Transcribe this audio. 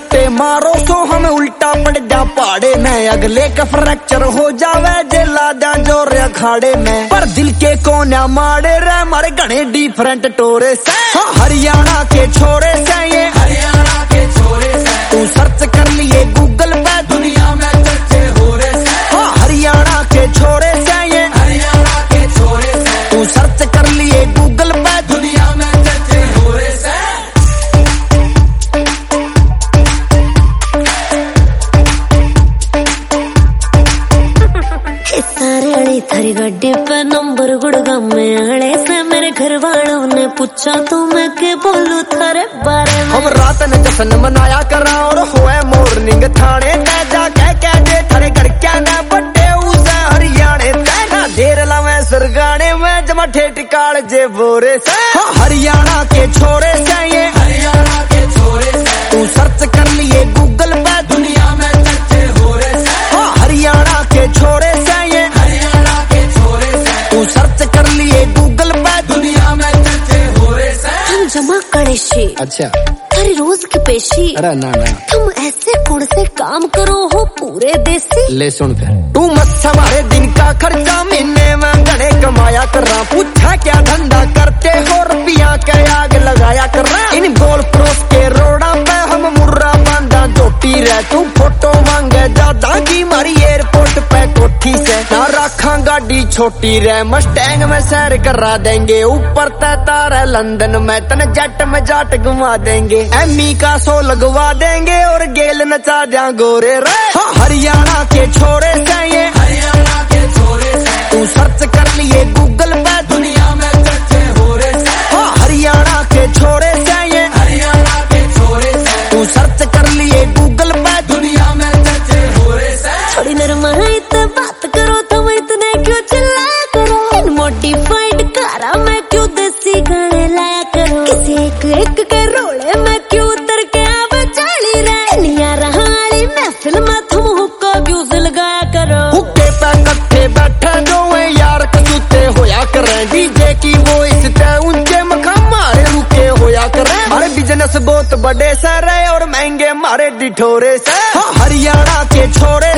सट्टे मारो सो हमें उल्टा पड़ जा पहाड़े में, अगले का फ्रैक्चर हो जावे जेला दा जोर अखाड़े में। पर दिल के कोना मारे रे मारे घने डिफरेंट टोरे से, हरियाणा के छोरे से ये हरियाणा के छोरे से। तू सर्च कर लिए गूगल पे दुनिया में चर्चे हो रहे से, हरियाणा के छोरे से ये हरियाणा के छोरे से। तू सर्च कर लिए गूगल पे दुनिया में चर्चे हो रहे से। सारे थारी गड्डी पे नंबर गुड़गांव में आने से मेरे घर वालों ने पूछा तो मैं के बोलूं थारे बारे में। हम रात ने जश्न मनाया करा और हुए मॉर्निंग थाने ते जाके कह दे थारे घर क्या ना बड्डे उसे हरियाणे ते ना देर लावे सरगाने में जमा ठेठ काल जे बोरे से, हरियाणा के छोरे से ये हरियाणा के छोरे से। तू सर्च कर लिए गूगल पे दुनिया में चर्चे हो रहे से, हरियाणा के छोरे से ये हरियाणा के छोरे से। तू सर्च कर लिए गूगल पे दुनिया में चर्चे हो रहे से। हम जमा करेशी अच्छा थारी रोज की पेशी, अरे ना तुम ऐसे कौन से काम करो हो पूरे देसी। ले सुन कर तू मत हमारे दिन का खर्चा महीने में घने कमाया कर रहा, पूछा क्या धंधा करते हो रुपया के आग लगाया कर रहा। इन गोल क्रॉस के रोड़ा पे हम मुर्रा बांधा चोटी रह, तू फोटो मांगे ज्यादा की मारी एयरपोर्ट पे कोठी से ना रखा गाड़ी छोटी रह, मस्टैंग में सैर करा देंगे ऊपर तारा लंदन में तन जेट में जाट घुमा देंगे, एमी का शो लगवा देंगे और गेल नचा दिया गोरे रे, हरियाणा के छोरे से ये हरियाणा के छोरे से। तू सर्च कर लिए गूगल पे दुनिया में चर्चे हो रहे से, हरियाणा के छोरे से ये हरियाणा के छोरे से। तू सर्च कर लिए गूगल पे दुनिया में चर्चे हो रहे से। थोड़ी नरमाइत बात करो तुम इतने क्यों चिल्लाया करो, मॉडिफाइड कारा मैं क्यों देसी गाने लाया करो, किसी एक के रोले में क्यों उतर के आवे चाली रे, निया रहाली महफिल में तुम हुक्का क्यों लगाया करो। हुक्के पे कट्ठे बैठे जो है यार कसूते होया करे, डीजे की वॉइस ते ऊंचे मखा मारे रुके होया करे, अरे बिजनेस बहुत बड़े सर और महंगे मारे डिठोरे से, हरियाणा के छोरे